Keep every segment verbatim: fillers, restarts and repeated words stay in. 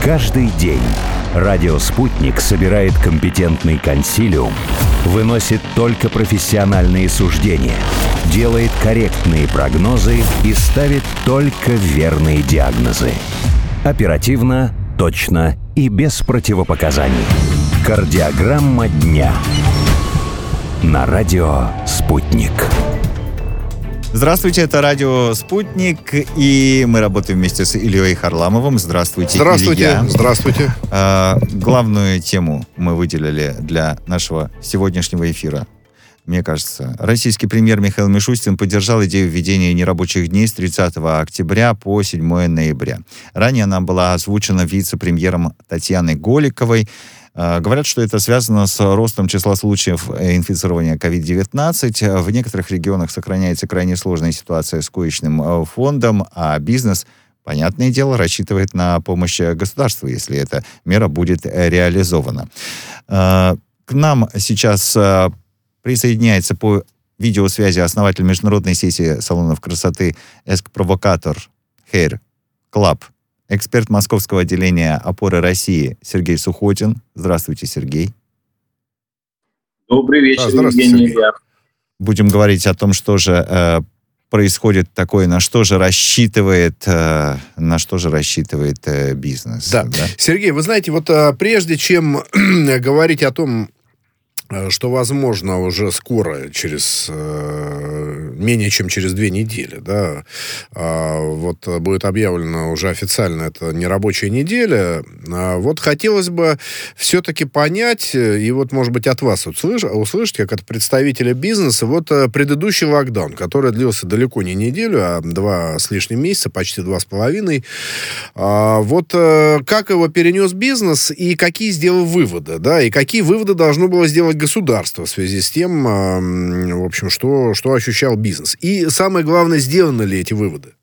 Каждый день радио «Спутник» собирает компетентный консилиум, выносит только профессиональные суждения, делает корректные прогнозы и ставит только верные диагнозы. Оперативно, точно и без противопоказаний. Кардиограмма дня. На радио «Спутник». Здравствуйте, это радио «Спутник», и мы работаем вместе с Ильей Харламовым. Здравствуйте, Здравствуйте. Илья. Здравствуйте. А, главную тему мы выделили для нашего сегодняшнего эфира. Мне кажется, российский премьер Михаил Мишустин поддержал идею введения нерабочих дней с тридцатого октября по седьмое ноября. Ранее она была озвучена вице-премьером Татьяной Голиковой. Говорят, что это связано с ростом числа случаев инфицирования ковид девятнадцать. В некоторых регионах сохраняется крайне сложная ситуация с коечным фондом, а бизнес, понятное дело, рассчитывает на помощь государства, если эта мера будет реализована. К нам сейчас присоединяется по видеосвязи основатель международной сети салонов красоты «Эскпровокатор Hair Club», эксперт московского отделения «Опоры России» Сергей Сухотин. Здравствуйте, Сергей. Добрый вечер, да, Евгений Илья. Будем говорить о том, что же э, происходит такое, на что же рассчитывает, э, на что же рассчитывает э, бизнес. Да. Да. Сергей, вы знаете, вот э, прежде чем говорить о том, что, возможно, уже скоро, через э, менее чем через две недели, да, э, вот будет объявлена уже официально эта нерабочая неделя. Э, вот хотелось бы все-таки понять, и вот, может быть, от вас услыш, услышать, как от представителя бизнеса, вот э, предыдущий локдаун, который длился далеко не неделю, а два с лишним месяца, почти два с половиной. Э, вот э, как его перенес бизнес и какие сделал выводы, да, и какие выводы должно было сделать государство в связи с тем, в общем, что, что ощущал бизнес. И самое главное, сделаны ли эти выводы?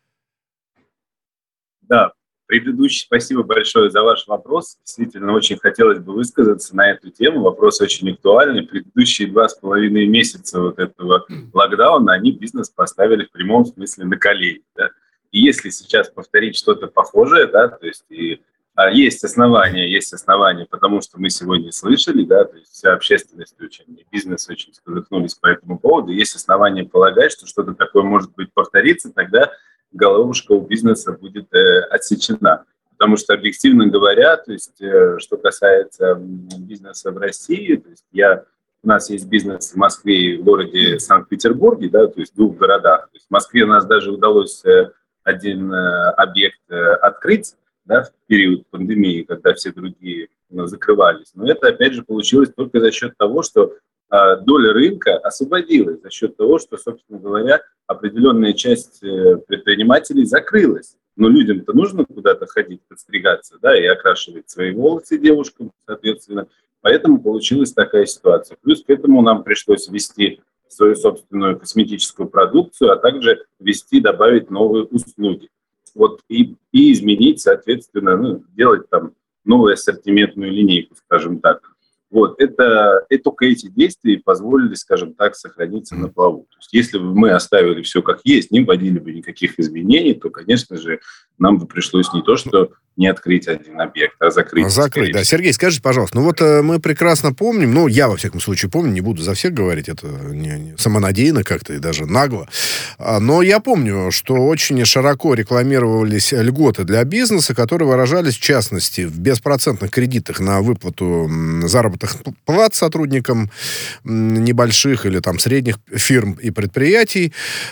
Да, предыдущий, спасибо большое за ваш вопрос. Действительно, очень хотелось бы высказаться на эту тему. Вопрос очень актуальный. Предыдущие два с половиной месяца вот этого локдауна, они бизнес поставили в прямом смысле на колени. Да? И если сейчас повторить что-то похожее, да, то есть и А есть основания, есть основания, потому что мы сегодня слышали, да, то есть вся общественность очень, и бизнес очень сколыхнулись по этому поводу. Есть основания полагать, что что-то такое может быть повторится, тогда головушка у бизнеса будет э, отсечена. Потому что, объективно говоря, то есть, э, что касается бизнеса в России, то есть я, у нас есть бизнес в Москве и в городе Санкт-Петербурге, да, то есть в двух городах. То есть в Москве у нас даже удалось э, один э, объект э, открыть, да, в период пандемии, когда все другие, ну, закрывались. Но это, опять же, получилось только за счет того, что э, доля рынка освободилась, за счет того, что, собственно говоря, определенная часть э, предпринимателей закрылась. Но людям-то нужно куда-то ходить, подстригаться, да, и окрашивать свои волосы девушкам, соответственно. Поэтому получилась такая ситуация. Плюс к этому нам пришлось ввести свою собственную косметическую продукцию, а также ввести, добавить новые услуги. Вот, и, и изменить, соответственно, ну, делать там новую ассортиментную линейку, скажем так. Вот, это, это только эти действия позволили, скажем так, сохраниться на плаву. То есть, если бы мы оставили все как есть, не вводили бы никаких изменений, то, конечно же, нам бы пришлось не то, что не открыть один объект, а закрыть. Закрыть, да. Сергей, скажите, пожалуйста, ну вот э, мы прекрасно помним, ну, я, во всяком случае, помню, не буду за всех говорить, это не, не самонадеянно как-то и даже нагло, а, но я помню, что очень широко рекламировались льготы для бизнеса, которые выражались, в частности, в беспроцентных кредитах на выплату заработных плат сотрудникам небольших или там средних фирм и предприятий,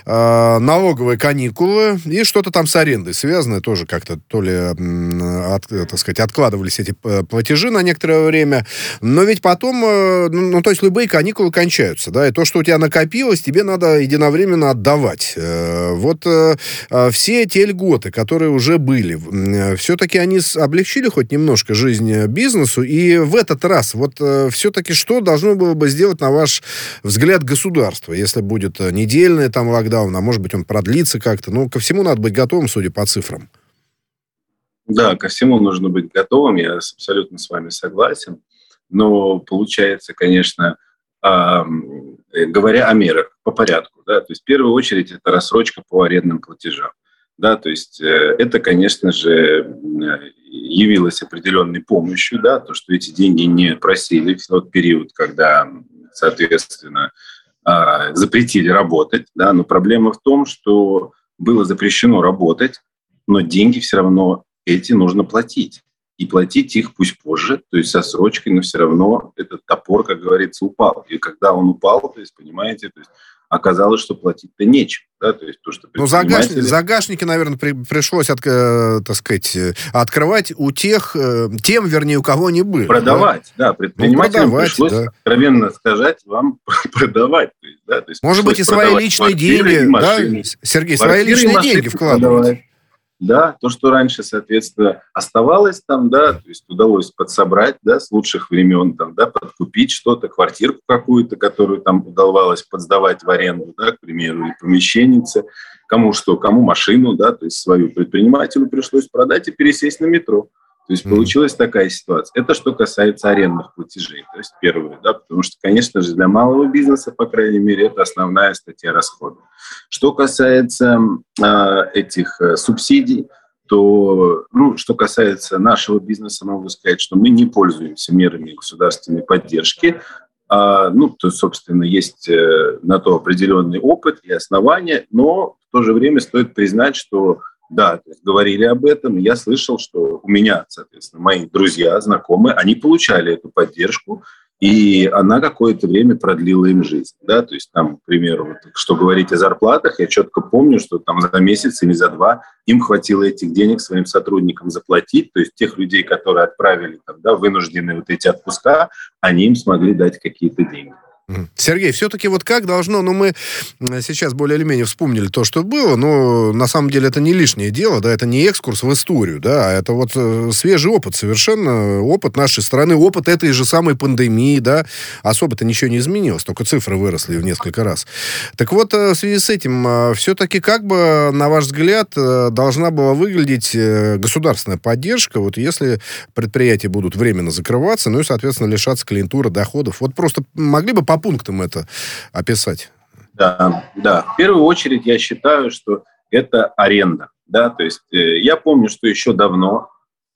э, налоговые каникулы и что-то там с арендой связанное, тоже как-то то ли... От, так сказать, откладывались эти платежи на некоторое время, но ведь потом, ну, то есть любые каникулы кончаются, да, и то, что у тебя накопилось, тебе надо единовременно отдавать. Вот все те льготы, которые уже были, все-таки они облегчили хоть немножко жизнь бизнесу, и в этот раз вот все-таки что должно было бы сделать, на ваш взгляд, государство, если будет недельный там локдаун, а может быть он продлится как-то, ну, ко всему надо быть готовым, судя по цифрам. Да, ко всему нужно быть готовым, я абсолютно с вами согласен. Но получается, конечно, э, говоря о мерах по порядку, да, то есть в первую очередь это рассрочка по арендным платежам. Да, то есть э, это, конечно же, явилось определенной помощью, да, то, что эти деньги не просили в тот период, когда, соответственно, запретили работать, да, но проблема в том, что было запрещено работать, но деньги все равно эти нужно платить. И платить их пусть позже, то есть со срочкой, но все равно этот топор, как говорится, упал. И когда он упал, то есть, понимаете, то есть оказалось, что платить-то нечем. Да? То есть то, что ну, загашники, загашники, наверное, при, пришлось, от, э, так сказать, открывать у тех, э, тем, вернее, у кого не было. Продавать, да, да предпринимателям ну, пришлось, да. откровенно сказать, вам продавать. То есть, да, то есть может быть, и свои личные деньги, да, Сергей, свои личные деньги вкладывать. Да, то, что раньше, соответственно, оставалось там, да, то есть удалось подсобрать, да, с лучших времен, там, да, подкупить что-то, квартирку какую-то, которую там удавалось подсдавать в аренду, да, к примеру, или помещеннице, кому что, кому машину, да, то есть свою предпринимателю пришлось продать и пересесть на метро. То есть получилась такая ситуация. Это что касается арендных платежей, то есть первое, да, потому что, конечно же, для малого бизнеса, по крайней мере, это основная статья расходов. Что касается э, этих э, субсидий, то, ну, что касается нашего бизнеса, могу сказать, что мы не пользуемся мерами государственной поддержки. А, ну, то, собственно, есть э, на то определенный опыт и основания, но в то же время стоит признать, что да, то есть говорили об этом, и я слышал, что у меня, соответственно, мои друзья, знакомые, они получали эту поддержку, и она какое-то время продлила им жизнь. Да? То есть там, к примеру, вот, что говорить о зарплатах, я четко помню, что там за месяц или за два им хватило этих денег своим сотрудникам заплатить, то есть тех людей, которые отправили там, да, вынужденные вот эти отпуска, они им смогли дать какие-то деньги. Сергей, все-таки вот как должно, ну, мы сейчас более или менее вспомнили то, что было, но на самом деле это не лишнее дело, да, это не экскурс в историю, да, а это вот свежий опыт совершенно, опыт нашей страны, опыт этой же самой пандемии, да, особо-то ничего не изменилось, только цифры выросли в несколько раз. Так вот, в связи с этим, все-таки как бы, на ваш взгляд, должна была выглядеть государственная поддержка, вот если предприятия будут временно закрываться, ну и, соответственно, лишаться клиентуры, доходов, вот просто могли бы по пунктам это описать? Да, да. В первую очередь я считаю, что это аренда. Да? То есть э, я помню, что еще давно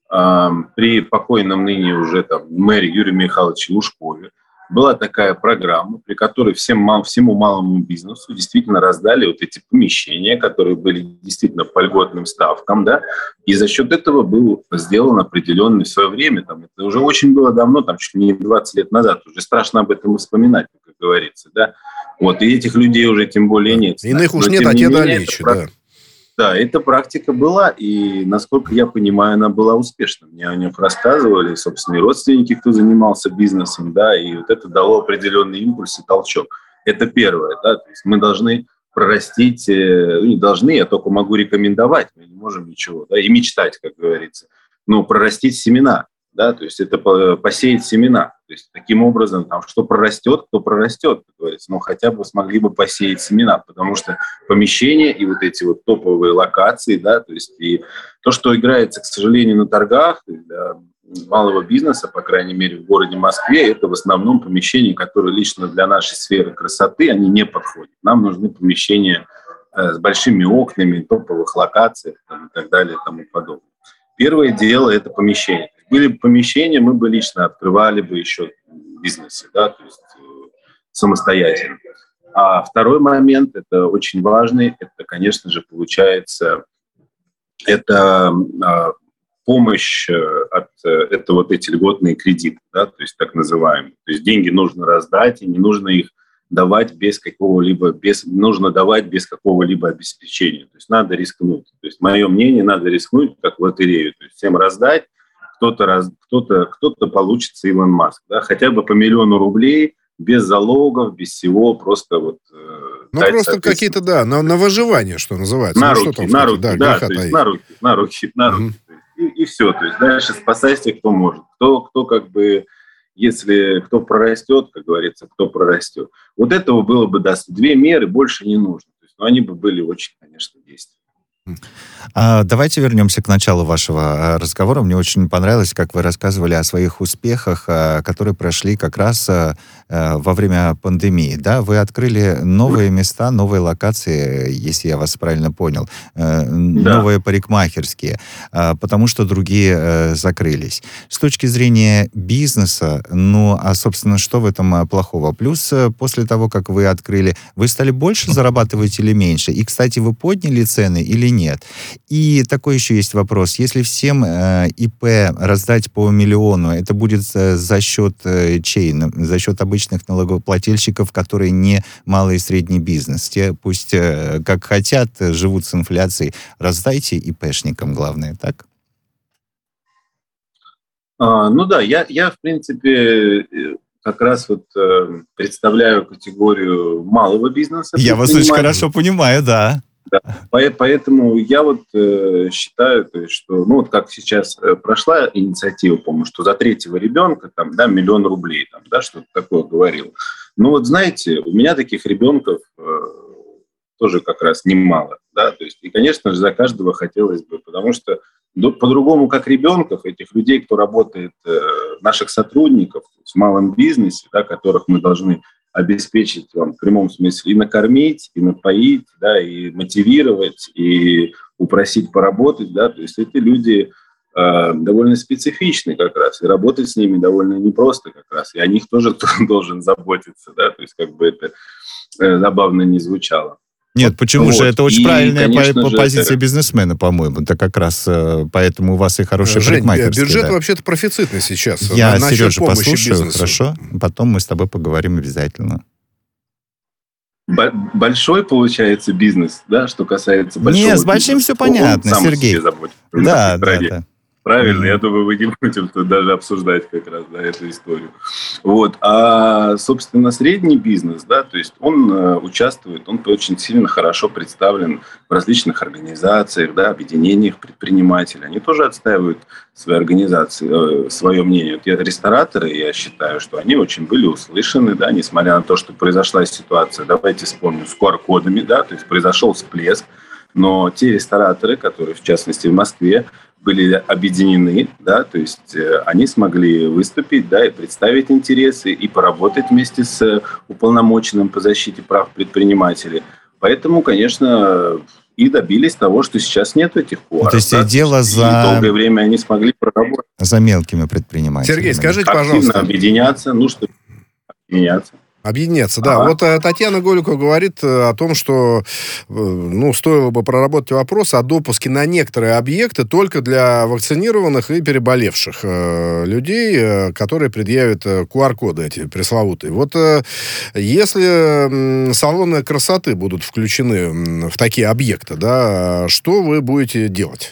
э, при покойном ныне уже там мэре Юрии Михайловиче Лужкове была такая программа, при которой всем, мал, всему малому бизнесу действительно раздали вот эти помещения, которые были действительно по льготным ставкам, да, и за счет этого был сделан определенный в свое время, там, это уже очень было давно, там, чуть ли не двадцать лет назад, уже страшно об этом вспоминать, как говорится, да, вот, и этих людей уже тем более нет. Иных уж нет, а те далече, да. Да, эта практика была, и, насколько я понимаю, она была успешна. Мне о ней рассказывали, собственно, и родственники, кто занимался бизнесом, да, и вот это дало определенный импульс и толчок. Это первое, да, то есть мы должны прорастить, ну, не должны, я только могу рекомендовать, мы не можем ничего, да, и мечтать, как говорится, но прорастить семена, да, то есть это посеять семена. То есть таким образом, там, что прорастет, то прорастет, как говорится, но хотя бы смогли бы посеять семена, потому что помещения и вот эти вот топовые локации, да, то есть и то, что играется, к сожалению, на торгах для малого бизнеса, по крайней мере, в городе Москве, это в основном помещения, которые лично для нашей сферы красоты, они не подходят. Нам нужны помещения э, с большими окнами, топовых локациях там, и так далее и тому подобное. Первое дело – это помещение. Были бы помещения, мы бы лично открывали бы еще бизнесы, да, то есть самостоятельно. А второй момент, это очень важный, это, конечно же, получается, это а, помощь от, это вот эти льготные кредиты, да, то есть так называемые. То есть деньги нужно раздать, и не нужно их давать без какого-либо, без, нужно давать без какого-либо обеспечения. То есть надо рискнуть. То есть мое мнение, надо рискнуть, как в лотерею, то есть всем раздать. Кто-то, раз, кто-то, кто-то получится Илон Маск, да, хотя бы по миллиону рублей, без залогов, без всего, просто вот... Э, ну, дать, просто какие-то, да, на, на выживание, что называется. На ну, руки, что там, на руки, да, да, то есть на руки, на руки, на руки. Угу. И, и все, то есть дальше спасайся, кто может. Кто, кто как бы, если кто прорастет, как говорится, кто прорастет. Вот этого было бы, да, две меры, больше не нужно. То есть, ну, они бы были очень, конечно, действенны. А давайте вернемся к началу вашего разговора. Мне очень понравилось, как вы рассказывали о своих успехах, которые прошли как раз э, во время пандемии, да, вы открыли новые места, новые локации, если я вас правильно понял, э, да. новые парикмахерские, э, потому что другие э, закрылись. С точки зрения бизнеса, ну, а, собственно, что в этом плохого? Плюс, э, после того, как вы открыли, вы стали больше зарабатывать или меньше? И, кстати, вы подняли цены или нет? И такой еще есть вопрос. Если всем э, ИП раздать по миллиону, это будет э, за счет э, чей? За счет обычных налогоплательщиков, которые не малый и средний бизнес. Те пусть э, как хотят, живут с инфляцией. Раздайте ИПшникам, главное, так? А, ну да, я, я, в принципе, как раз вот э, представляю категорию малого бизнеса. Я вас очень хорошо понимаю, да. Да. Поэтому я вот э, считаю, то есть, что, ну вот как сейчас э, прошла инициатива, помню, что за третьего ребенка там, да, миллион рублей, там, да, что-то такое говорил. Ну вот знаете, у меня таких ребенков э, тоже как раз немало, да, то есть, и, конечно же, за каждого хотелось бы, потому что до, по-другому, как ребенков, этих людей, кто работает, э, наших сотрудников в малом бизнесе, да, которых мы должны обеспечить вам в прямом смысле и накормить, и напоить, да, и мотивировать, и упросить поработать, да, то есть эти люди э, довольно специфичны как раз, и работать с ними довольно непросто как раз, и о них тоже кто-то должен заботиться, да, то есть как бы это э, забавно не звучало. Нет, почему вот. же? Это очень и, правильная конечно по- же, позиция это... бизнесмена, по-моему. Это как раз э, поэтому у вас и хорошая Жень, парикмахерская. Бюджет да. вообще-то профицитный сейчас. Я на, Сережу послушаю, бизнесу. Хорошо? Потом мы с тобой поговорим обязательно. Б- большой, получается, бизнес, да, что касается большого Нет, с большим бизнеса, все понятно, Сергей. Да, да, да. Правильно, mm-hmm. я думаю, вы не будете тут даже обсуждать как раз, да, эту историю. Вот. А, собственно, средний бизнес, да, то есть он э, участвует, он очень сильно хорошо представлен в различных организациях, да, объединениях предпринимателей. Они тоже отстаивают свои организации, э, свое мнение. Вот я, рестораторы, я считаю, что они очень были услышаны, да, несмотря на то, что произошла ситуация, давайте вспомним, с ку ар-кодами, да, то есть произошел всплеск, но те рестораторы, которые, в частности, в Москве, были объединены, да, то есть э, они смогли выступить, да, и представить интересы, и поработать вместе с э, уполномоченным по защите прав предпринимателей. Поэтому, конечно, и добились того, что сейчас нет этих ку ар. То есть да, дело за... И долгое время они смогли проработать. За мелкими предпринимателями. Сергей, скажите, активно пожалуйста. объединяться, ну, что объединяться. Объединяться, да. Ага. Вот э, Татьяна Голикова говорит э, о том, что э, ну, стоило бы проработать вопрос о допуске на некоторые объекты только для вакцинированных и переболевших э, людей, э, которые предъявят э, ку ар-коды эти пресловутые. Вот э, если э, салоны красоты будут включены э, в такие объекты, да, что вы будете делать?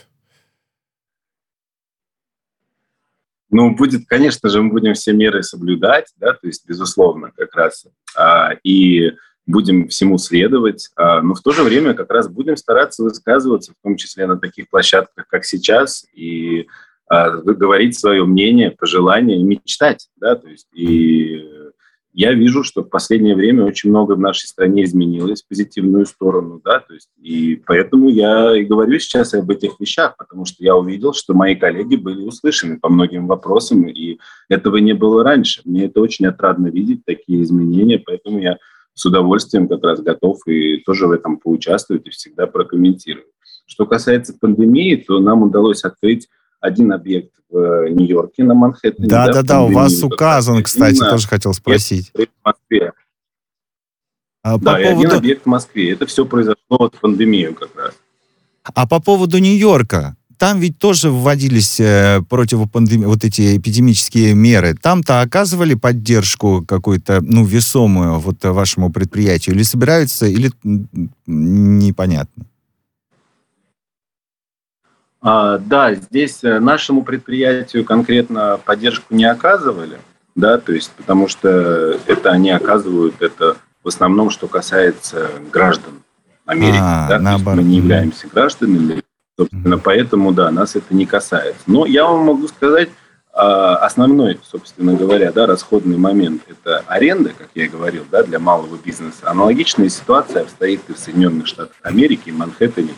Ну, будет, конечно же, мы будем все меры соблюдать, да, то есть, безусловно, как раз, а, и будем всему следовать, а, но в то же время как раз будем стараться высказываться, в том числе на таких площадках, как сейчас, и а, говорить свое мнение, пожелания, и мечтать, да, то есть, и я вижу, что в последнее время очень много в нашей стране изменилось в позитивную сторону, да, то есть, и поэтому я и говорю сейчас об этих вещах, потому что я увидел, что мои коллеги были услышаны по многим вопросам, и этого не было раньше. Мне это очень отрадно видеть, такие изменения, поэтому я с удовольствием как раз готов и тоже в этом поучаствовать и всегда прокомментировать. Что касается пандемии, то нам удалось открыть один объект в Нью-Йорке на Манхэттене. Да, да, да, у вас указан, кстати, на... тоже хотел спросить. В Москве. А да, по и поводу... один объект в Москве. Это все произошло вот в пандемию как раз. А по поводу Нью-Йорка, там ведь тоже вводились э, противопандеми... вот эти эпидемические меры. Там-то оказывали поддержку какую-то, ну, весомую вот вашему предприятию? Или собираются, или непонятно? А, да, здесь нашему предприятию конкретно поддержку не оказывали, да, то есть, потому что это они оказывают, это в основном, что касается граждан Америки, а, да, то есть мы не являемся гражданами, собственно, mm-hmm. поэтому, да, нас это не касается. Но я вам могу сказать, основной, собственно говоря, да, расходный момент – это аренда, как я и говорил, да, для малого бизнеса. Аналогичная ситуация обстоит и в Соединенных Штатах Америки, и в Манхэттене, то есть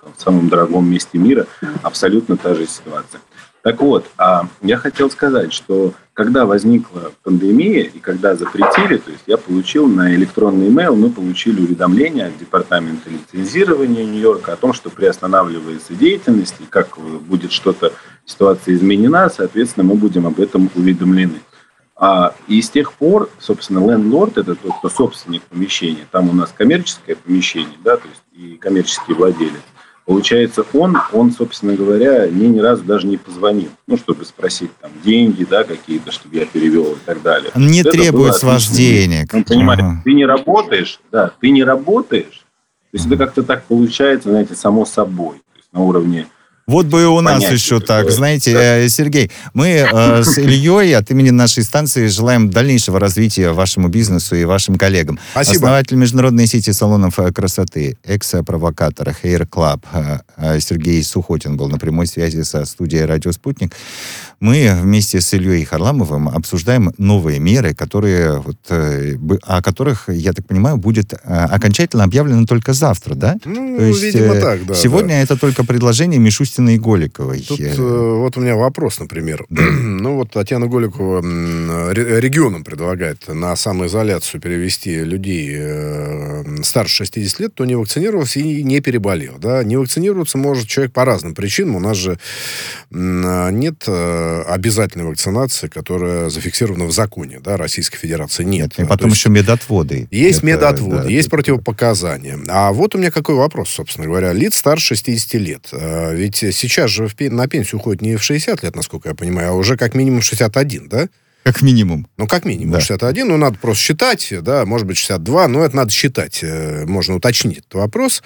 в самом дорогом месте мира абсолютно та же ситуация. Так вот, я хотел сказать, что когда возникла пандемия и когда запретили, то есть я получил на электронный имейл, мы получили уведомление от департамента лицензирования Нью-Йорка о том, что приостанавливается деятельность, и как будет что-то, ситуация изменена, соответственно, мы будем об этом уведомлены. А, и с тех пор, собственно, лендлорд, это тот, кто собственник помещения, там у нас коммерческое помещение, да, то есть и коммерческий владелец. Получается, он, он, собственно говоря, мне ни разу даже не позвонил, ну, чтобы спросить там деньги, да, какие-то, чтобы я перевел и так далее. Не вот требует с вас денег. Он понимает, ага. ты не работаешь, да, ты не работаешь, то есть это как-то так получается, знаете, само собой, то есть на уровне. Вот бы и у нас Понятие еще такое. так. Знаете, э, Сергей, мы э, с Ильей от имени нашей станции желаем дальнейшего развития вашему бизнесу и вашим коллегам. Спасибо. Основатель международной сети салонов красоты, экс-провокатор Hair Club э, Сергей Сухотин был на прямой связи со студией «Радио Спутник». Мы вместе с Ильей Харламовым обсуждаем новые меры, которые, вот, э, о которых, я так понимаю, будет э, окончательно объявлено только завтра, да? Ну, То есть, видимо, э, так, да. Сегодня да. это только предложение Мишустиной и Голиковой. Тут э, вот у меня вопрос, например. Ну, вот Татьяна Голикова м, регионам предлагает на самоизоляцию перевести людей э, старше шестидесяти лет, кто не вакцинировался и не переболел. Да? Не вакцинироваться может человек по разным причинам. У нас же м, нет э, обязательной вакцинации, которая зафиксирована в законе, да, Российской Федерации. Нет. И потом То есть еще медотводы. Есть Это, медотводы, да, есть это... противопоказания. А вот у меня какой вопрос, собственно говоря. Лиц старше шестидесяти лет. А, ведь сейчас же в, на пенсию уходит не в шестьдесят лет, насколько я понимаю, а уже как минимум шестьдесят один, да? Как минимум. Ну, как минимум да. шестьдесят один, ну, надо просто считать, да, может быть, шестьдесят два, но это надо считать, можно уточнить этот вопрос.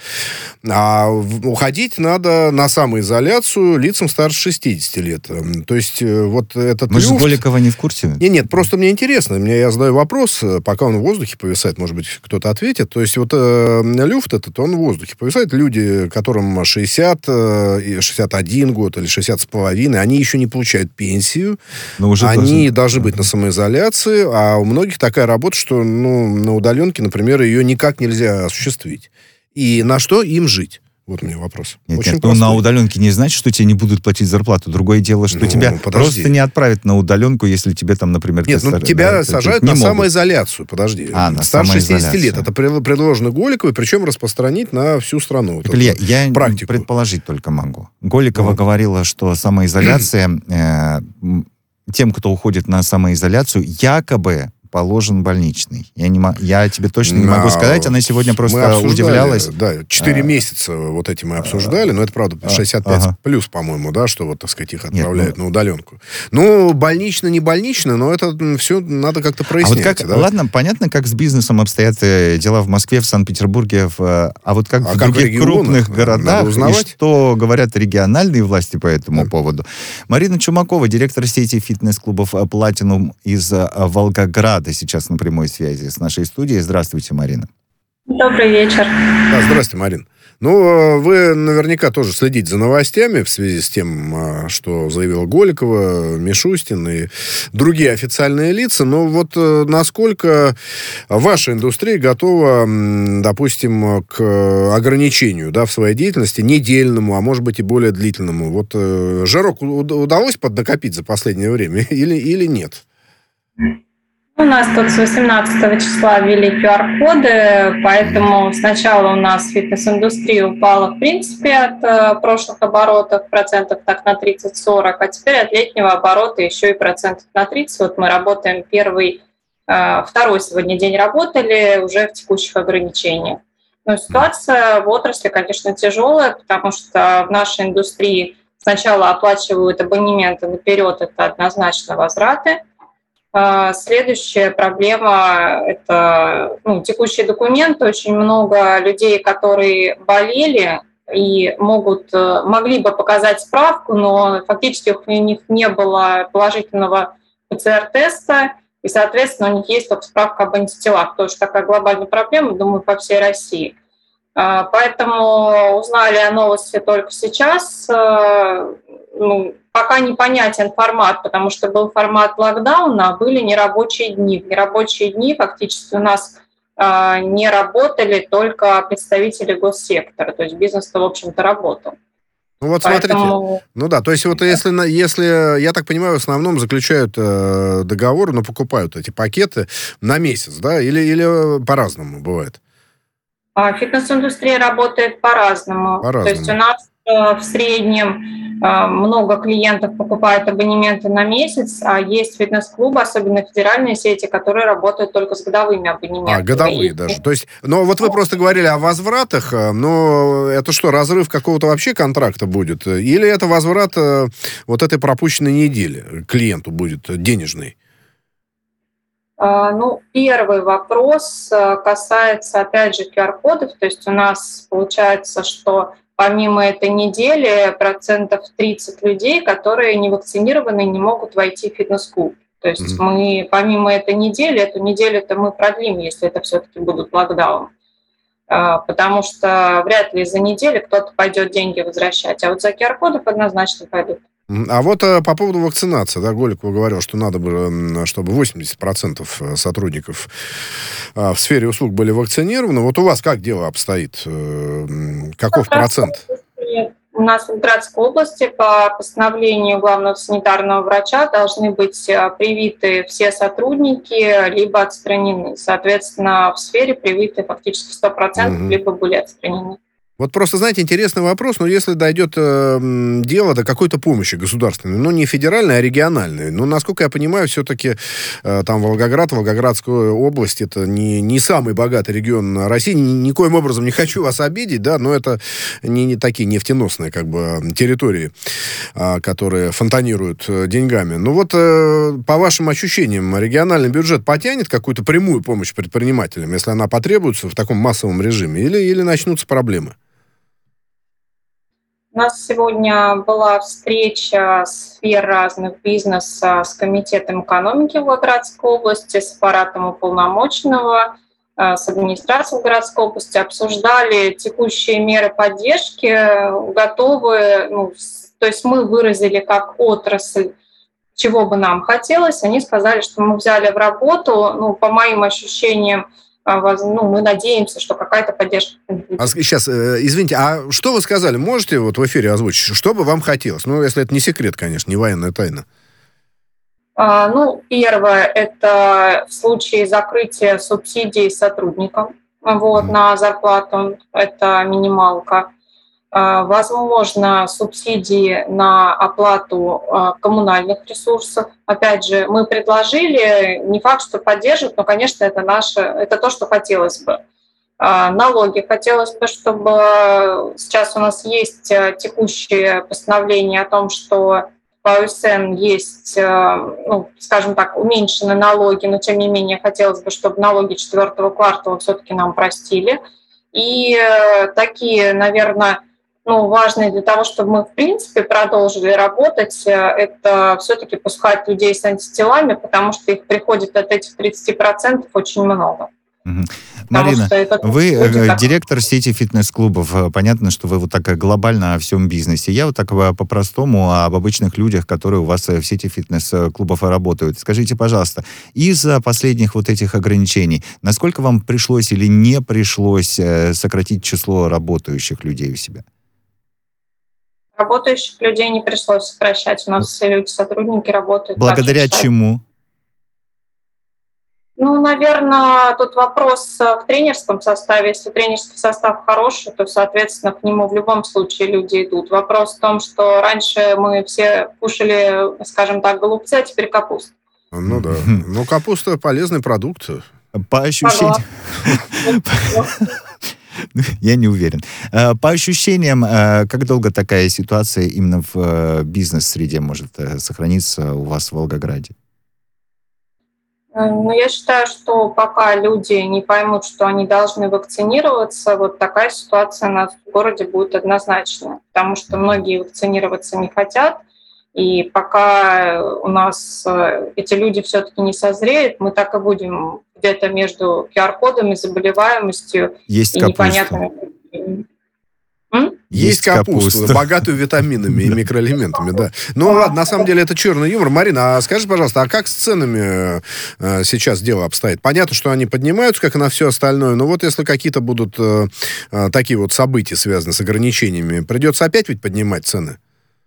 А уходить надо на самоизоляцию лицам старше шестидесяти лет. То есть, вот этот Мы люфт... же Голикова не в курсе? Нет, нет, просто мне интересно, мне я задаю вопрос, пока он в воздухе повисает, может быть, кто-то ответит. То есть, вот э, люфт этот, он в воздухе повисает. Люди, которым шестьдесят, шестьдесят один год или шестьдесят с половиной, они еще не получают пенсию, Но уже они должны... должны быть на самоизоляции, а у многих такая работа, что ну, на удаленке, например, ее никак нельзя осуществить. И на что им жить? Вот у меня вопрос. Нет, Очень нет, ну, на удаленке не значит, что тебе не будут платить зарплату. Другое дело, что ну, тебя подожди. просто не отправят на удаленку, если тебе там, например... Нет, ну сар... тебя да, сажают на могут. самоизоляцию, подожди. А, на старше шестидесяти лет. самоизоляцию. Это предложено Голиковой, причем распространить на всю страну. Вот Илья, я практику. предположить только могу. Голикова Ну. говорила, что самоизоляция... Э, тем, кто уходит на самоизоляцию, якобы положен больничный. Я, не, я тебе точно не Но могу сказать, она сегодня просто удивлялась. Да, четыре а, месяца вот эти мы обсуждали, но это, правда, шестьдесят пять ага. плюс, по-моему, да, что вот, так сказать, их отправляют Нет, ну... на удаленку. Ну, больнично, не больнично, но это все надо как-то прояснять. А вот как, да? Ладно, понятно, как с бизнесом обстоят дела в Москве, в Санкт-Петербурге, в, а вот как а в как других регионах, крупных городах, и что говорят региональные власти по этому да. поводу. Марина Чумакова, директор сети фитнес-клубов «Платинум» из Волгограда, сейчас на прямой связи с нашей студией. Здравствуйте, Марина. Добрый вечер. Да, здравствуйте, Марина. Ну, вы наверняка тоже следите за новостями в связи с тем, что заявила Голикова, Мишустин и другие официальные лица. Но вот насколько ваша индустрия готова, допустим, к ограничению, да, в своей деятельности, недельному, а может быть и более длительному? Вот жирок удалось поднакопить за последнее время или, или нет? У нас тут с восемнадцатого числа ввели ку ар-коды, поэтому сначала у нас фитнес-индустрия упала, в принципе, от э, прошлых оборотов процентов так на тридцать-сорок, а теперь от летнего оборота еще и процентов на тридцать. Вот мы работаем первый, э, второй сегодня день работали уже в текущих ограничениях. Но ситуация в отрасли, конечно, тяжелая, потому что в нашей индустрии сначала оплачивают абонементы наперед, это однозначно возвраты. Следующая проблема – это ну, текущие документы. Очень много людей, которые болели и могут, могли бы показать справку, но фактически у них не было положительного пэ цэ эр-теста, и, соответственно, у них есть только справка об антителах. Тоже такая глобальная проблема, думаю, по всей России. Поэтому узнали о новости только сейчас. Ну, пока непонятен формат, потому что был формат локдауна, а были нерабочие дни. В нерабочие дни фактически у нас не работали только представители госсектора, то есть бизнес-то, в общем-то, работал. Ну вот Поэтому... смотрите, ну да, то есть вот если, если, я так понимаю, в основном заключают э, договор, но покупают эти пакеты на месяц, да, или, или по-разному бывает? Фитнес-индустрия работает по-разному. По-разному. То есть у нас в среднем много клиентов покупают абонементы на месяц, а есть фитнес-клубы, особенно федеральные сети, которые работают только с годовыми абонементами. А, годовые даже. То есть, но вот вы просто говорили о возвратах, но это что, разрыв какого-то вообще контракта будет? Или это возврат вот этой пропущенной недели клиенту будет денежный? Ну, первый вопрос касается, опять же, ку ар-кодов. То есть у нас получается, что помимо этой недели процентов тридцать людей, которые не вакцинированы, не могут войти в фитнес-клуб. То есть mm-hmm. мы помимо этой недели, эту неделю-то мы продлим, если это все-таки будут локдаун. Потому что вряд ли за неделю кто-то пойдет деньги возвращать. А вот за ку ар-кодов однозначно пойдут. А вот а, по поводу вакцинации, да, Голикова говорил, что надо бы, чтобы восемьдесят процентов сотрудников а, в сфере услуг были вакцинированы. Вот у вас как дело обстоит? Каков процент? У нас в Волгоградской области по постановлению главного санитарного врача должны быть привиты все сотрудники, либо отстранены. Соответственно, в сфере привиты фактически сто процентов, угу. либо были отстранены. Вот просто, знаете, интересный вопрос, но если дойдет э, дело до какой-то помощи государственной, ну, не федеральной, а региональной, ну, насколько я понимаю, все-таки э, там Волгоград, Волгоградская область, это не, не самый богатый регион России, ни, никоим образом не хочу вас обидеть, да, но это не, не такие нефтеносные, как бы, территории, э, которые фонтанируют э, деньгами. Ну, вот, э, по вашим ощущениям, региональный бюджет потянет какую-то прямую помощь предпринимателям, если она потребуется в таком массовом режиме, или, или начнутся проблемы? У нас сегодня была встреча сфер разных бизнеса с Комитетом экономики Волгоградской области, с аппаратом уполномоченного, с администрацией Волгоградской области. Обсуждали текущие меры поддержки, готовы, ну, то есть мы выразили как отрасль, чего бы нам хотелось. Они сказали, что мы взяли в работу, ну, по моим ощущениям, ну, мы надеемся, что какая-то поддержка будет. А сейчас, извините, а что вы сказали? Можете вот в эфире озвучить? Что бы вам хотелось? Ну, если это не секрет, конечно, не военная тайна. А, ну, первое, это в случае закрытия субсидий сотрудникам вот, mm. на зарплату, это минималка. Возможно, субсидии на оплату коммунальных ресурсов. Опять же, мы предложили, не факт, что поддержат, но, конечно, это наше, это то, что хотелось бы. Налоги хотелось бы, чтобы сейчас у нас есть текущее постановление о том, что по ю эс эн есть, ну, скажем так, уменьшены налоги, но, тем не менее, хотелось бы, чтобы налоги четвертого квартала все-таки нам простили. И такие, наверное, ну, важные для того, чтобы мы, в принципе, продолжили работать, это все-таки пускать людей с антителами, потому что их приходит от этих тридцати процентов очень много. Угу. Марина, вы как... директор сети фитнес-клубов. Понятно, что вы вот так глобально о всем бизнесе. Я вот так по-простому об обычных людях, которые у вас в сети фитнес-клубов работают. Скажите, пожалуйста, из-за последних вот этих ограничений, насколько вам пришлось или не пришлось сократить число работающих людей у себя? Работающих людей не пришлось сокращать. У нас все люди, сотрудники работают. Благодаря чему? Ну, наверное, тут вопрос в тренерском составе. Если тренерский состав хороший, то, соответственно, к нему в любом случае люди идут. Вопрос в том, что раньше мы все кушали, скажем так, голубцы, а теперь капусту. Ну да. Ну, капуста — полезный продукт. По ощущениям... Я не уверен. По ощущениям, как долго такая ситуация именно в бизнес-среде может сохраниться у вас в Волгограде? Ну, я считаю, что пока люди не поймут, что они должны вакцинироваться, вот такая ситуация у нас в городе будет однозначно, потому что многие вакцинироваться не хотят, и пока у нас эти люди все-таки не созреют, мы так и будем где-то между ку ар-кодами, заболеваемостью Есть и капуста. непонятными. М? Есть, Есть капуста, капуста, богатую витаминами и микроэлементами, да. Ну ладно, на самом деле это черный юмор. Марина, а скажи, пожалуйста, а как с ценами э, сейчас дело обстоит? Понятно, что они поднимаются, как и на все остальное, но вот если какие-то будут э, э, такие вот события, связанные с ограничениями, придется опять ведь поднимать цены?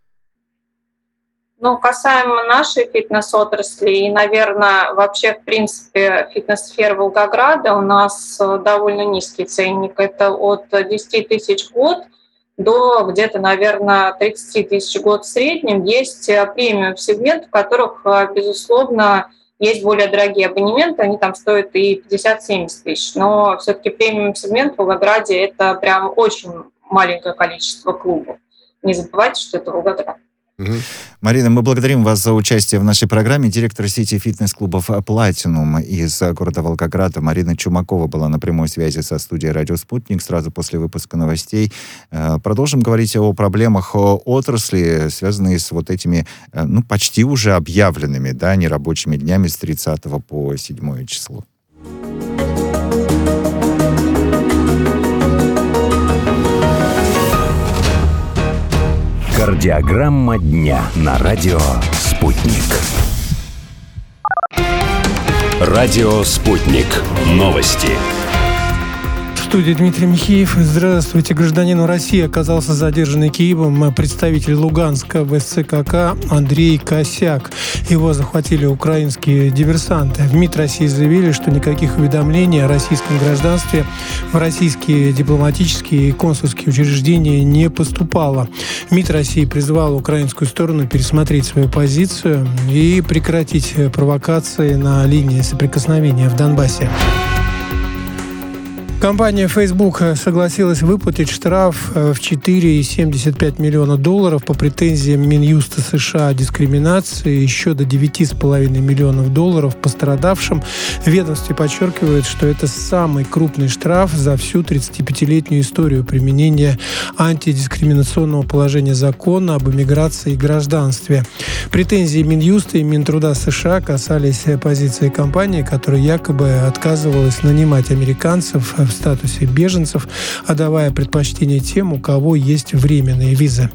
Ну, касаемо нашей фитнес-отрасли и, наверное, вообще, в принципе, фитнес-сферы Волгограда, у нас довольно низкий ценник. Это от десять тысяч в год до где-то, наверное, тридцать тысяч в год в среднем. Есть премиум-сегмент, в которых, безусловно, есть более дорогие абонементы, они там стоят и пятьдесят-семьдесят тысяч. Но все-таки премиум-сегмент в Волгограде – это прям очень маленькое количество клубов. Не забывайте, что это Волгоград. Угу. Марина, мы благодарим вас за участие в нашей программе. Директор сети фитнес-клубов «Платинум» из города Волгограда Марина Чумакова была на прямой связи со студией «Радио Спутник» сразу после выпуска новостей. Продолжим говорить о проблемах отрасли, связанные с вот этими, ну, почти уже объявленными, да, нерабочими днями с тридцатого по седьмое число. Кардиограмма дня на радио «Спутник». Радио «Спутник». Новости. В студии Дмитрий Михеев. Здравствуйте. Гражданин России оказался задержанный Киевом представитель Луганска в эс цэ ка ка Андрей Косяк. Его захватили украинские диверсанты. В МИД России заявили, что никаких уведомлений о российском гражданстве в российские дипломатические и консульские учреждения не поступало. МИД России призвал украинскую сторону пересмотреть свою позицию и прекратить провокации на линии соприкосновения в Донбассе. Компания Facebook согласилась выплатить штраф в четыре целых семьдесят пять сотых миллиона долларов по претензиям Минюста США о дискриминации, еще до девять целых пять десятых миллионов долларов пострадавшим. В ведомстве подчеркивают, что это самый крупный штраф за всю тридцатипятилетнюю историю применения антидискриминационного положения закона об иммиграции и гражданстве. Претензии Минюста и Минтруда США касались позиции компании, которая якобы отказывалась нанимать американцев в статусе беженцев, отдавая предпочтение тем, у кого есть временные визы.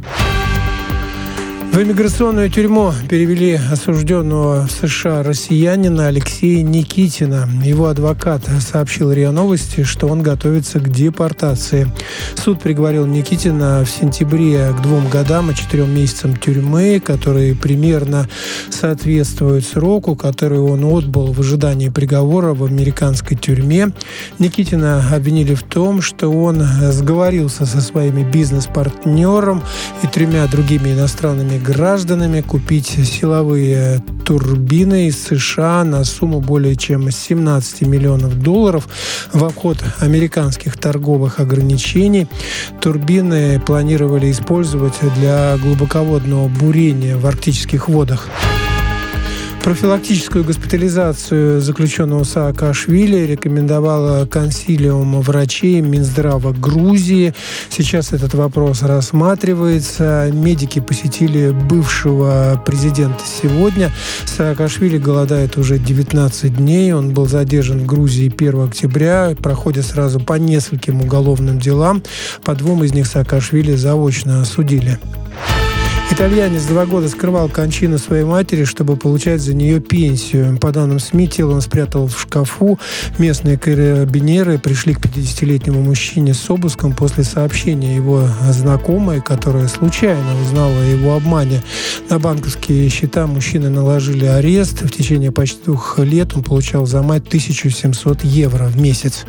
В иммиграционную тюрьму перевели осужденного в США россиянина Алексея Никитина. Его адвокат сообщил РИА Новости, что он готовится к депортации. Суд приговорил Никитина в сентябре к двум годам и четырем месяцам тюрьмы, которые примерно соответствуют сроку, который он отбыл в ожидании приговора в американской тюрьме. Никитина обвинили в том, что он сговорился со своими бизнес-партнером и тремя другими иностранными гражданами купить силовые турбины из США на сумму более чем семнадцать миллионов долларов в обход американских торговых ограничений. Турбины планировали использовать для глубоководного бурения в арктических водах. Профилактическую госпитализацию заключенного Саакашвили рекомендовала консилиум врачей Минздрава Грузии. Сейчас этот вопрос рассматривается. Медики посетили бывшего президента сегодня. Саакашвили голодает уже девятнадцать дней. Он был задержан в Грузии первого октября. Проходит сразу по нескольким уголовным делам. По двум из них Саакашвили заочно осудили. Итальянец два года скрывал кончину своей матери, чтобы получать за нее пенсию. По данным СМИ, тело он спрятал в шкафу. Местные карабинеры пришли к пятидесятилетнему мужчине с обыском после сообщения его знакомой, которая случайно узнала о его обмане. На банковские счета мужчины наложили арест. В течение почти двух лет он получал за мать тысячу семьсот евро в месяц.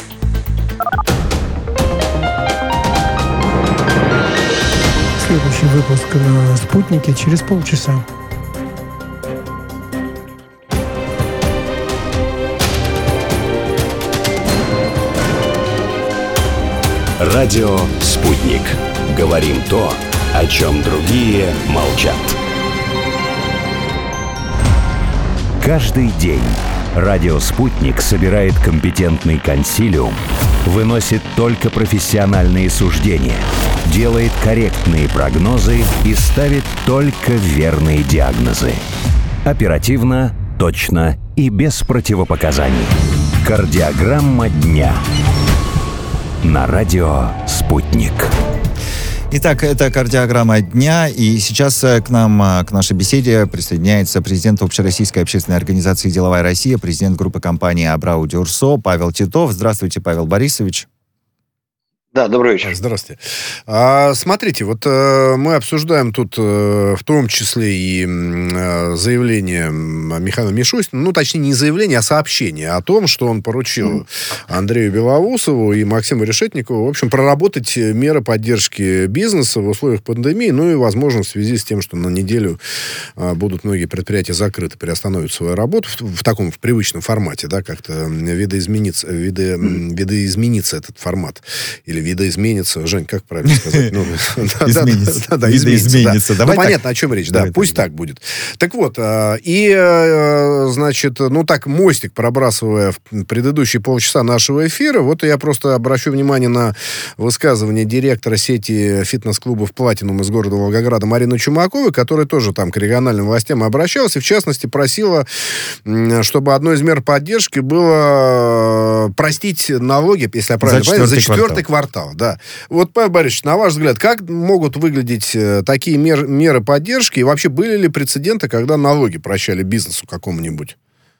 Следующий выпуск на «Спутнике» через полчаса. Радио «Спутник». Говорим то, о чем другие молчат. Каждый день радио «Спутник» собирает компетентный консилиум, выносит только профессиональные суждения, делает корректные прогнозы и ставит только верные диагнозы. Оперативно, точно и без противопоказаний. Кардиограмма дня на радио «Спутник». Итак, это кардиограмма дня, и сейчас к нам, к нашей беседе присоединяется президент Общероссийской общественной организации «Деловая Россия», президент группы компании «Абрау Дюрсо» Павел Титов. Здравствуйте, Павел Борисович. Да, добрый вечер. Здравствуйте. А, смотрите, вот э, мы обсуждаем тут э, в том числе и э, заявление Михаила Мишустина, ну, точнее, не заявление, а сообщение о том, что он поручил Андрею Белоусову и Максиму Решетникову, в общем, проработать меры поддержки бизнеса в условиях пандемии, ну и, возможно, в связи с тем, что на неделю э, будут многие предприятия закрыты, приостановят свою работу в, в таком, в привычном формате, да, как-то видоизменится, видо, видоизменится этот формат. Или видоизменится. Жень, как правильно сказать? Изменится. Да, изменится. Ну, понятно, о чем речь. Да, пусть так будет. Так вот, и, значит, ну так, мостик пробрасывая в предыдущие полчаса нашего эфира, вот я просто обращу внимание на высказывание директора сети фитнес-клубов «Платинум» из города Волгограда Марины Чумаковой, которая тоже там к региональным властям обращалась и, в частности, просила, чтобы одной из мер поддержки было простить налоги, если я правильно понимаю, за четвертый квартал. Да. Вот, Павел Борисович, на ваш взгляд, как могут выглядеть э, такие мер, меры поддержки? И вообще, были ли прецеденты, когда налоги прощали бизнесу какому-нибудь?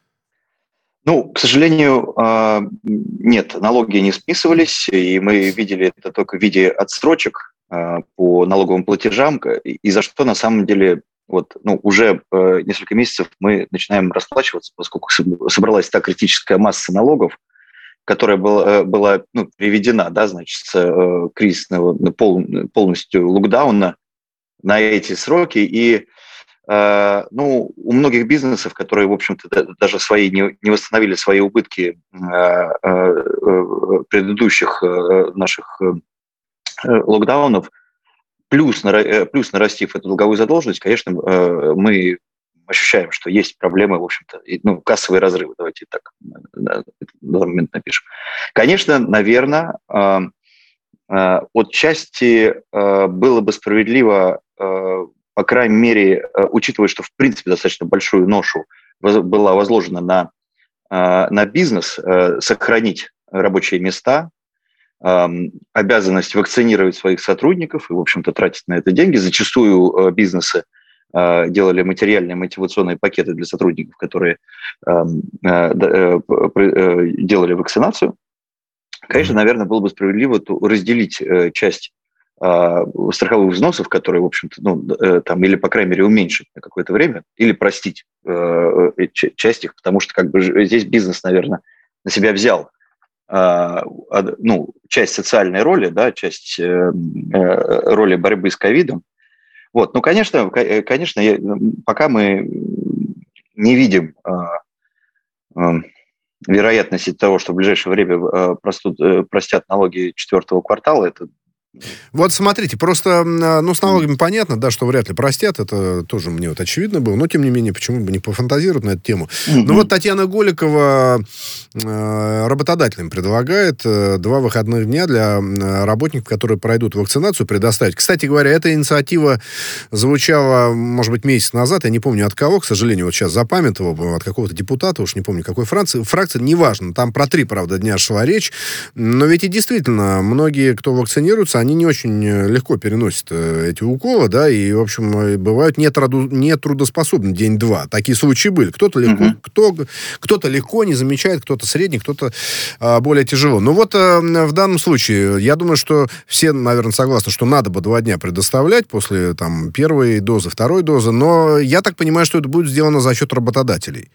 Ну, к сожалению, э, нет, налоги не списывались, и мы видели это только в виде отсрочек э, по налоговым платежам, и, и за что, на самом деле, вот, ну, уже э, несколько месяцев мы начинаем расплачиваться, поскольку собралась та критическая масса налогов, которая была, была ну, приведена, да, значит, с э, кризисного пол, полностью локдауна на эти сроки. И э, ну, у многих бизнесов, которые, в общем-то, даже свои не, не восстановили свои убытки э, э, предыдущих э, наших э, локдаунов, плюс, плюс нарастив эту долговую задолженность, конечно, э, мы ощущаем, что есть проблемы, в общем-то, ну, кассовые разрывы, давайте так на данный момент напишем. Конечно, наверное, отчасти было бы справедливо, по крайней мере, учитывая, что, в принципе, достаточно большую ношу была возложена на, на бизнес, сохранить рабочие места, обязанность вакцинировать своих сотрудников и, в общем-то, тратить на это деньги. Зачастую бизнесы делали материальные мотивационные пакеты для сотрудников, которые э, э, э, делали вакцинацию. Конечно, наверное, было бы справедливо разделить э, часть э, страховых взносов, которые, в общем-то, ну, э, там, или, по крайней мере, уменьшить на какое-то время, или простить э, часть их, потому что как бы здесь бизнес, наверное, на себя взял э, ну, часть социальной роли, да, часть э, э, роли борьбы с ковидом. Вот, ну, конечно, конечно, я, пока мы не видим э, э, вероятности того, что в ближайшее время э, простут, э, простят налоги четвертого квартала, это... Вот смотрите, просто, ну, с налогами понятно, да, что вряд ли простят, это тоже мне вот очевидно было, но, тем не менее, почему бы не пофантазировать на эту тему. Mm-hmm. Ну, вот Татьяна Голикова э, работодателям предлагает э, два выходных дня для работников, которые пройдут вакцинацию, предоставить. Кстати говоря, эта инициатива звучала, может быть, месяц назад, я не помню от кого, к сожалению, вот сейчас запамятовал, от какого-то депутата, уж не помню, какой фракции, фракции, неважно, там про три, правда, дня шла речь, но ведь и действительно, многие, кто вакцинируются, они не очень легко переносят эти уколы, да, и, в общем, бывают нетрудоспособны день-два. Такие случаи были. Кто-то легко, uh-huh. кто, кто-то легко не замечает, кто-то средний, кто-то а, более тяжело. Но вот а, в данном случае, я думаю, что все, наверное, согласны, что надо бы два дня предоставлять после там, первой дозы, второй дозы, но я так понимаю, что это будет сделано за счет работодателей.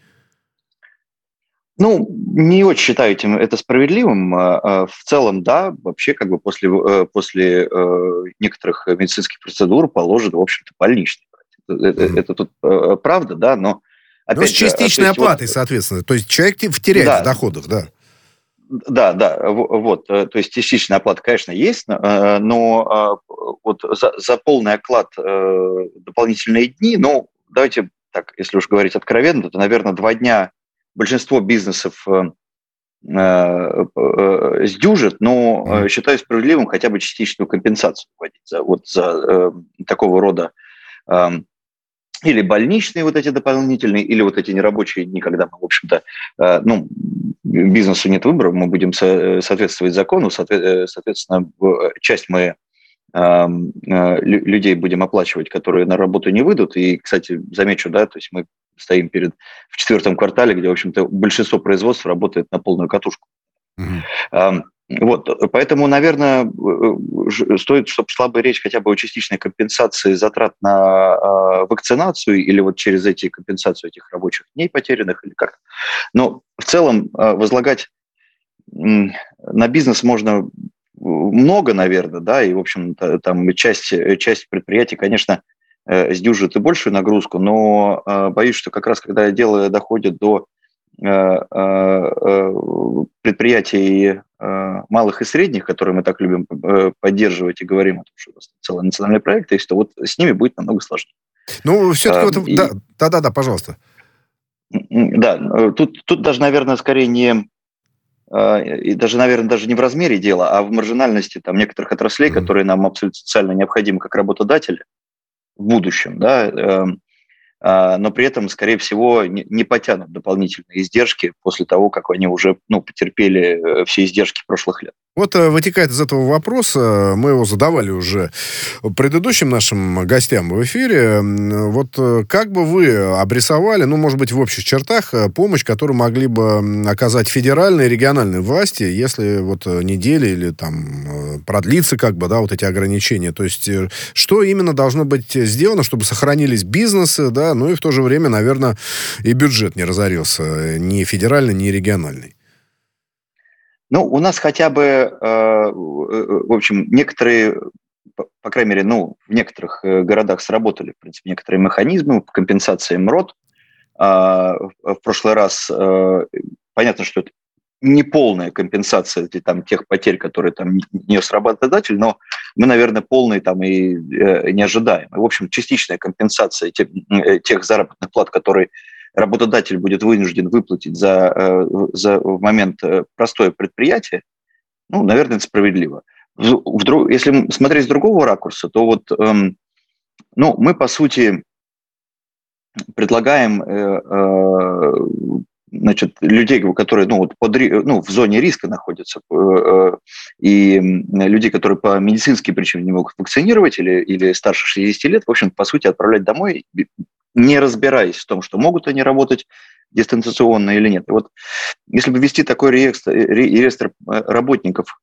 Ну, не очень считаю это справедливым. В целом, да, вообще как бы после, после некоторых медицинских процедур положено, в общем-то, больничный. Это, mm-hmm. это тут правда, да, но... Опять но с частичной же, оплатой, вот, соответственно. То есть человек теряет да, в доходах, да. Да, да, вот. То есть частичная оплата, конечно, есть, но вот за, за полный оклад дополнительные дни, ну, давайте так, если уж говорить откровенно, то, наверное, два дня большинство бизнесов э, э, сдюжит, но э, считаю справедливым хотя бы частичную компенсацию вводить за, вот, за э, такого рода э, или больничные вот эти дополнительные, или вот эти нерабочие дни, когда мы, в общем-то, э, ну, бизнесу нет выбора, мы будем со- соответствовать закону, соответственно, часть мы людей будем оплачивать, которые на работу не выйдут. И, кстати, замечу, да, то есть мы стоим перед в четвертом квартале, где, в общем-то, большинство производств работает на полную катушку. Mm-hmm. Вот, поэтому, наверное, стоит, чтобы шла бы речь хотя бы о частичной компенсации затрат на вакцинацию или вот через эти компенсацию этих рабочих дней потерянных или как. Но в целом возлагать на бизнес можно много, наверное, да, и, в общем, там часть, часть предприятий, конечно, сдюжит и большую нагрузку, но боюсь, что как раз когда дело доходит до предприятий малых и средних, которые мы так любим поддерживать и говорим, что у нас целый национальный проект есть, то вот с ними будет намного сложнее. Ну, все-таки... А, вот, и, да, да, да, да, пожалуйста. Да, тут, тут даже, наверное, скорее не... И даже, наверное, даже не в размере дела, а в маржинальности там, некоторых отраслей, mm-hmm. которые нам абсолютно социально необходимы как работодатели в будущем, да, но при этом, скорее всего, не потянут дополнительные издержки после того, как они уже ну, потерпели все издержки прошлых лет. Вот вытекает из этого вопроса, мы его задавали уже предыдущим нашим гостям в эфире, вот как бы вы обрисовали, ну, может быть, в общих чертах, помощь, которую могли бы оказать федеральные и региональные власти, если вот неделя или там продлится как бы, да, вот эти ограничения, то есть что именно должно быть сделано, чтобы сохранились бизнесы, да, ну и в то же время, наверное, и бюджет не разорился, ни федеральный, ни региональный. Ну, у нас хотя бы, э, в общем, некоторые, по крайней мере, ну, в некоторых городах сработали, в принципе, некоторые механизмы компенсации МРОТ. А в прошлый раз э, понятно, что это не полная компенсация там, тех потерь, которые там нес работодатель, но мы, наверное, полной там и э, не ожидаем. И, в общем, частичная компенсация тех, тех заработных плат, которые работодатель будет вынужден выплатить за, за в момент простое предприятие, ну, наверное, это справедливо. В, если смотреть с другого ракурса, то вот, эм, ну, мы, по сути, предлагаем э, э, значит, людей, которые ну, вот под, ну, в зоне риска находятся, э, и людей, которые по медицинским причинам не могут вакцинировать или, или старше шестидесяти лет, в общем, по сути, отправлять домой, не разбираясь в том, что могут они работать дистанционно или нет. И вот если бы ввести такой реестр, реестр работников,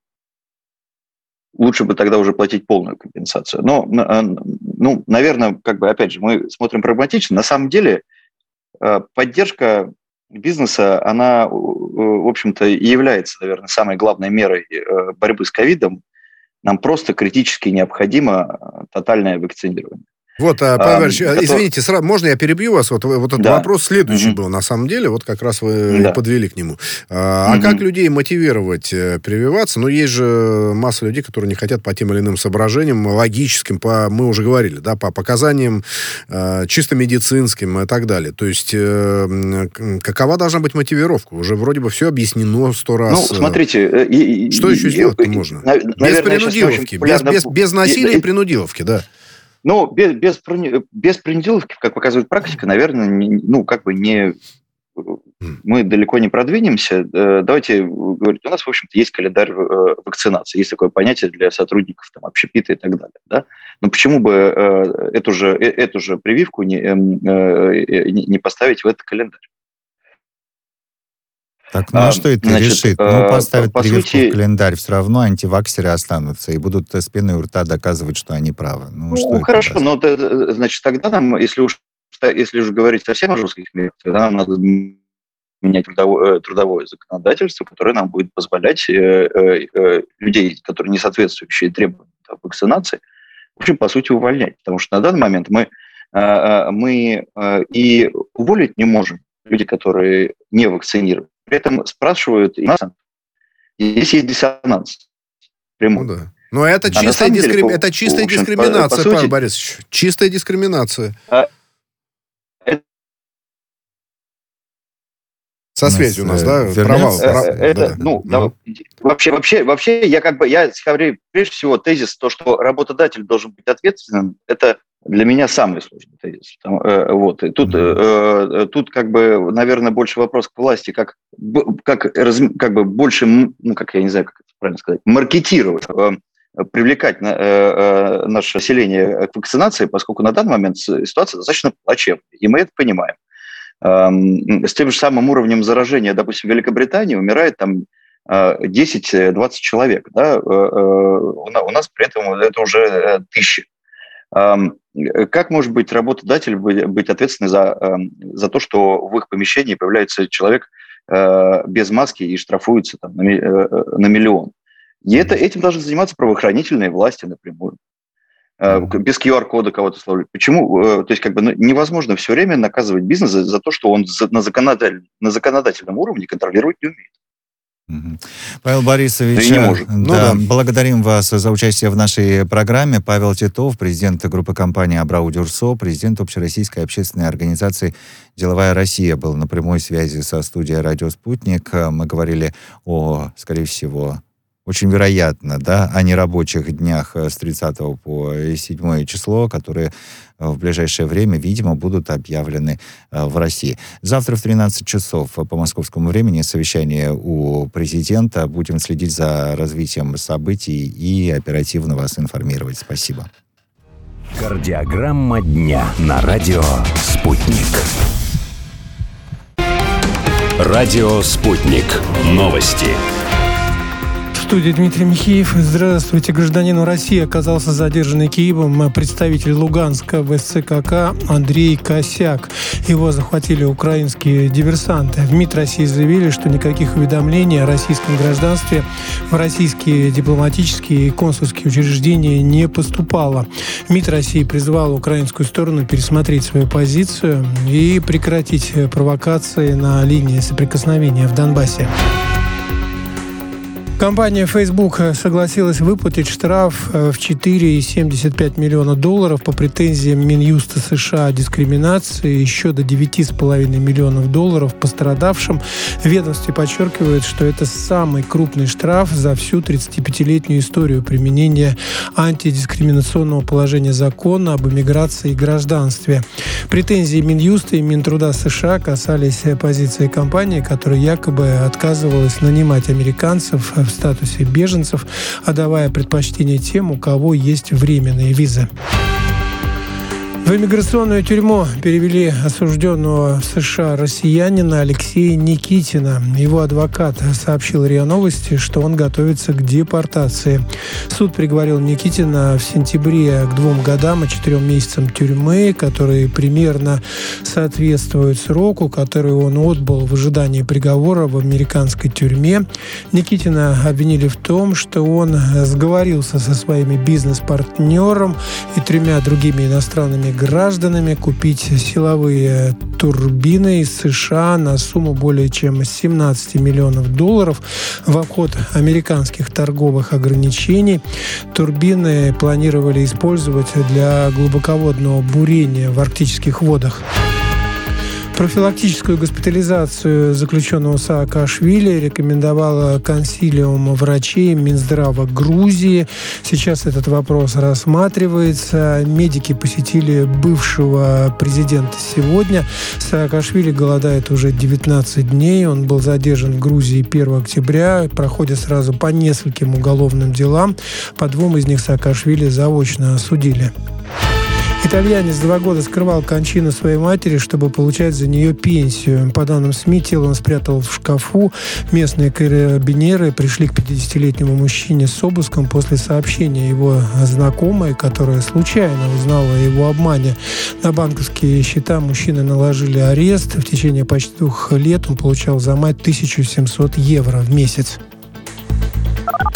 лучше бы тогда уже платить полную компенсацию. Но, ну, наверное, как бы, опять же, мы смотрим прагматично. На самом деле поддержка бизнеса, она, в общем-то, и является, наверное, самой главной мерой борьбы с ковидом. Нам просто критически необходимо тотальное вакцинирование. Вот, Павел Иванович, а, извините, сразу, можно я перебью вас? Вот, вот этот да. вопрос следующий mm-hmm. был, на самом деле, вот как раз вы да. подвели к нему. А, mm-hmm. а как людей мотивировать прививаться? Ну, есть же масса людей, которые не хотят по тем или иным соображениям, логическим, по, мы уже говорили, да, по показаниям э, чисто медицинским и так далее. То есть, э, какова должна быть мотивировка? Уже вроде бы все объяснено сто раз. Ну, смотрите... И, что и, еще и, сделать-то и, можно? Наверное, без принудиловки, популярно... без, без, без насилия и, и принудиловки, да. Ну, без, без, без принудиловки, как показывает практика, наверное, не, ну, как бы не... Мы далеко не продвинемся. Давайте говорить, у нас, в общем-то, есть календарь вакцинации, есть такое понятие для сотрудников там, общепита и так далее. Да? Но почему бы эту же, эту же прививку не, не поставить в этот календарь? Так, ну а что это Значит, решит? Ну, поставят по прививку сути... в календарь, все равно антиваксеры останутся и будут с пеной у рта доказывать, что они правы. Ну, ну что хорошо, но значит, тогда нам, если уж, если уж говорить совсем о жестких мерах, тогда нам надо менять трудовое, трудовое законодательство, которое нам будет позволять э, э, людей, которые не соответствующие требованиям вакцинации, в общем, по сути, увольнять. Потому что на данный момент мы, э, мы э, и уволить не можем людей, которые не вакцинированы. При этом спрашивают, и здесь есть диссонанс. Ну, да. Но это а чистая, дискри... деле, это чистая общем, дискриминация, по, по Павел сути... Борисович. Чистая дискриминация. А... Со связью у нас, да? Провал. Это, да. Ну, да. Да. Вообще, вообще, вообще, я как бы, я говорю, прежде всего, тезис, то, что работодатель должен быть ответственным, это для меня самый сложный тезис. Там, э, вот. И тут, э, тут, как бы, наверное, больше вопрос к власти, как, как, раз, как бы больше, ну, как я не знаю, как это правильно сказать, маркетировать э, привлекать э, э, наше население к вакцинации, поскольку на данный момент ситуация достаточно плачевная, и мы это понимаем. Э, с тем же самым уровнем заражения, допустим, в Великобритании умирает там десять-двадцать человек, да? У нас при этом это уже тысячи. Как может быть работодатель быть ответственный за, за то, что в их помещении появляется человек без маски и штрафуется там, на, на миллион? И это, этим должны заниматься правоохранительные власти напрямую. Без ку ар-кода кого-то словить. Почему? То есть как бы ну, невозможно все время наказывать бизнес за, за то, что он на, законодатель, на законодательном уровне контролировать не умеет. Павел Борисович, да да, ну, да. благодарим вас за участие в нашей программе. Павел Титов, президент группы компании Абрау-Дюрсо, президент общероссийской общественной организации «Деловая Россия», был на прямой связи со студией «Радио Спутник». Мы говорили о, скорее всего, очень вероятно, да, о нерабочих днях с тридцатого по седьмое число, которые в ближайшее время, видимо, будут объявлены в России. Завтра в тринадцать часов по московскому времени совещание у президента. Будем следить за развитием событий и оперативно вас информировать. Спасибо. Кардиограмма дня на радио «Спутник». Радио «Спутник». Новости. В студии Дмитрий Михеев. Здравствуйте. Гражданин России оказался задержанный Киевом представитель Луганска в эс цэ ка ка Андрей Косяк. Его захватили украинские диверсанты. В МИД России заявили, что никаких уведомлений о российском гражданстве в российские дипломатические и консульские учреждения не поступало. МИД России призвал украинскую сторону пересмотреть свою позицию и прекратить провокации на линии соприкосновения в Донбассе. Компания Facebook согласилась выплатить штраф в четыре целых семьдесят пять сотых миллиона долларов по претензиям Минюста США о дискриминации, еще до девять целых пять десятых миллионов долларов пострадавшим. В ведомстве подчеркивают, что это самый крупный штраф за всю тридцатипятилетнюю историю применения антидискриминационного положения закона об иммиграции и гражданстве. Претензии Минюста и Минтруда США касались позиции компании, которая якобы отказывалась нанимать американцев в статусе беженцев, отдавая предпочтение тем, у кого есть временные визы. В иммиграционную тюрьму перевели осужденного в США россиянина Алексея Никитина. Его адвокат сообщил РИА Новости, что он готовится к депортации. Суд приговорил Никитина в сентябре к двум годам и четырем месяцам тюрьмы, которые примерно соответствуют сроку, который он отбыл в ожидании приговора в американской тюрьме. Никитина обвинили в том, что он сговорился со своими бизнес-партнером и тремя другими иностранными гражданами купить силовые турбины из США на сумму более чем семнадцать миллионов долларов в обход американских торговых ограничений. Турбины планировали использовать для глубоководного бурения в арктических водах. Профилактическую госпитализацию заключенного Саакашвили рекомендовала консилиум врачей Минздрава Грузии. Сейчас этот вопрос рассматривается. Медики посетили бывшего президента сегодня. Саакашвили голодает уже девятнадцать дней. Он был задержан в Грузии первого октября, проходя сразу по нескольким уголовным делам. По двум из них Саакашвили заочно осудили. Итальянец два года скрывал кончину своей матери, чтобы получать за нее пенсию. По данным СМИ, тело он спрятал в шкафу. Местные карабинеры пришли к пятидесятилетнему мужчине с обыском после сообщения его знакомой, которая случайно узнала о его обмане. На банковские счета мужчины наложили арест. В течение почти двух лет он получал за мать тысячу семьсот евро в месяц.